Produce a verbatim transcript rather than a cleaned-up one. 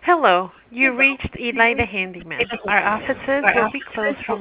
Hello, you reached Eli the Handyman. Our offices will be closed from